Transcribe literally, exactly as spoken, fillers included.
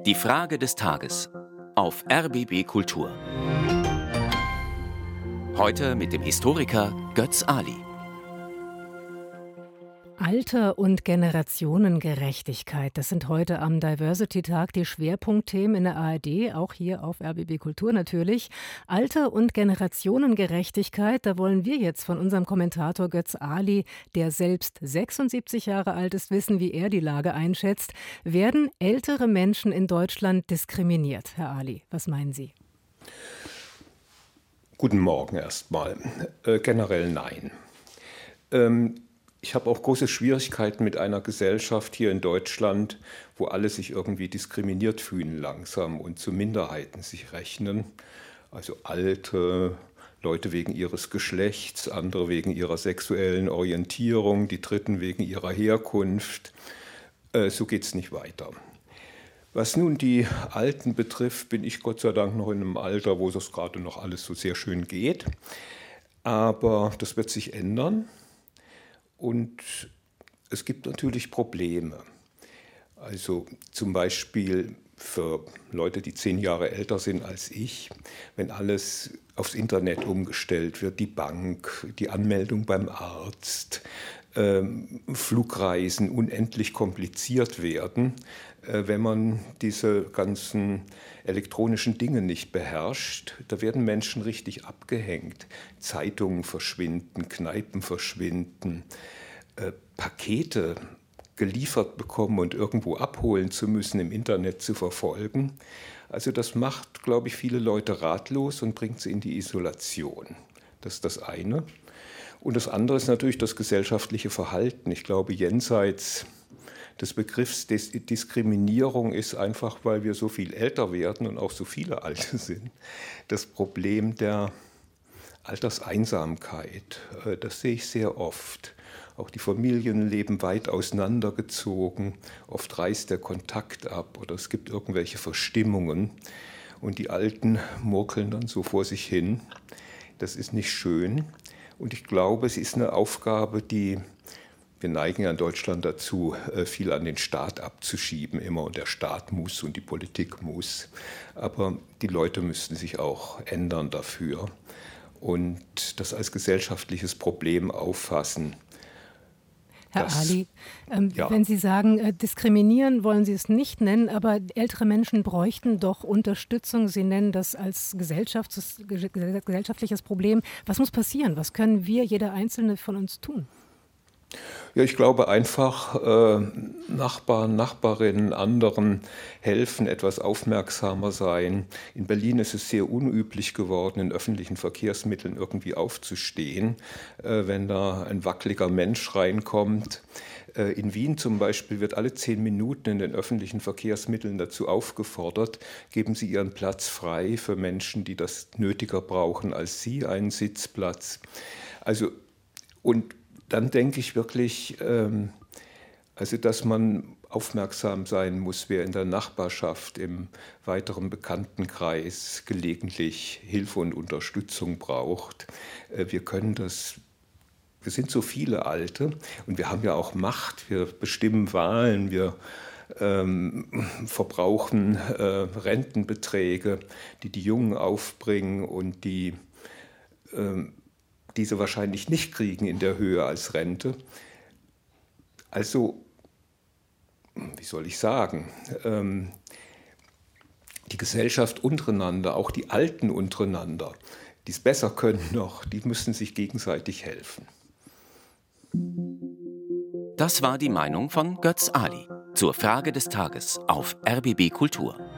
Die Frage des Tages auf R B B Kultur. Heute mit dem Historiker Götz Ali. Alter und Generationengerechtigkeit, das sind heute am Diversity-Tag die Schwerpunktthemen in der A R D, auch hier auf R B B Kultur natürlich. Alter und Generationengerechtigkeit, da wollen wir jetzt von unserem Kommentator Götz Ali, der selbst sechsundsiebzig Jahre alt ist, wissen, wie er die Lage einschätzt. Werden ältere Menschen in Deutschland diskriminiert? Herr Ali, was meinen Sie? Guten Morgen erstmal. Äh, generell nein. Ähm, Ich habe auch große Schwierigkeiten mit einer Gesellschaft hier in Deutschland, wo alle sich irgendwie diskriminiert fühlen langsam und zu Minderheiten sich rechnen. Also Alte, Leute wegen ihres Geschlechts, andere wegen ihrer sexuellen Orientierung, die Dritten wegen ihrer Herkunft. Äh, so geht es nicht weiter. Was nun die Alten betrifft, bin ich Gott sei Dank noch in einem Alter, wo das gerade noch alles so sehr schön geht. Aber das wird sich ändern. Und es gibt natürlich Probleme. Also zum Beispiel für Leute, die zehn Jahre älter sind als ich, wenn alles aufs Internet umgestellt wird, die Bank, die Anmeldung beim Arzt, ähm, Flugreisen unendlich kompliziert werden, äh, wenn man diese ganzen elektronischen Dinge nicht beherrscht, da werden Menschen richtig abgehängt. Zeitungen verschwinden, Kneipen verschwinden, äh, Pakete geliefert bekommen und irgendwo abholen zu müssen, im Internet zu verfolgen. Also das macht, glaube ich, viele Leute ratlos und bringt sie in die Isolation. Das ist das eine. Und das andere ist natürlich das gesellschaftliche Verhalten. Ich glaube, jenseits des Begriffs Dis- Diskriminierung ist einfach, weil wir so viel älter werden und auch so viele Alte sind, das Problem der Alterseinsamkeit. Äh, Das sehe ich sehr oft. Auch die Familien leben weit auseinandergezogen. Oft reißt der Kontakt ab oder es gibt irgendwelche Verstimmungen. Und die Alten murkeln dann so vor sich hin. Das ist nicht schön. Und ich glaube, es ist eine Aufgabe, die, wir neigen ja in Deutschland dazu, viel an den Staat abzuschieben immer. Und der Staat muss und die Politik muss. Aber die Leute müssten sich auch ändern dafür und das als gesellschaftliches Problem auffassen. Herr Das, Ali, ähm, ja. wenn Sie sagen, äh, diskriminieren wollen Sie es nicht nennen, aber ältere Menschen bräuchten doch Unterstützung. Sie nennen das als gesellschafts- ge- gesellschaftliches Problem. Was muss passieren? Was können wir, jeder Einzelne von uns tun? Ja, ich glaube einfach, äh, Nachbarn, Nachbarinnen, anderen helfen, etwas aufmerksamer sein. In Berlin ist es sehr unüblich geworden, in öffentlichen Verkehrsmitteln irgendwie aufzustehen, äh, wenn da ein wackeliger Mensch reinkommt. Äh, in Wien zum Beispiel wird alle zehn Minuten in den öffentlichen Verkehrsmitteln dazu aufgefordert, geben Sie Ihren Platz frei für Menschen, die das nötiger brauchen als Sie, einen Sitzplatz. Also, und dann denke ich wirklich, ähm, also dass man aufmerksam sein muss, wer in der Nachbarschaft, im weiteren Bekanntenkreis gelegentlich Hilfe und Unterstützung braucht. Äh, wir können das, wir sind so viele Alte und wir haben ja auch Macht, wir bestimmen Wahlen, wir ähm, verbrauchen äh, Rentenbeträge, die die Jungen aufbringen und die ähm, diese wahrscheinlich nicht kriegen in der Höhe als Rente. Also, wie soll ich sagen, ähm, die Gesellschaft untereinander, auch die Alten untereinander, die es besser können noch, die müssen sich gegenseitig helfen. Das war die Meinung von Götz Ali zur Frage des Tages auf R B B Kultur.